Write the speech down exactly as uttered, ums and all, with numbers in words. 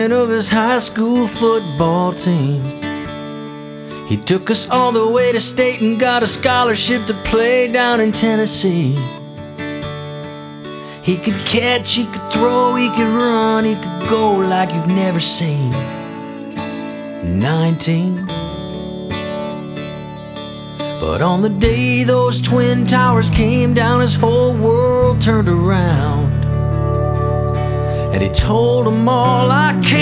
of his high school football team. He took us all the way to state and got a scholarship to play down in Tennessee. He could catch, he could throw, he could run, he could go like you've never seen. Nineteen. But on the day those twin towers came down, his whole world turned around. And he told them all, I can't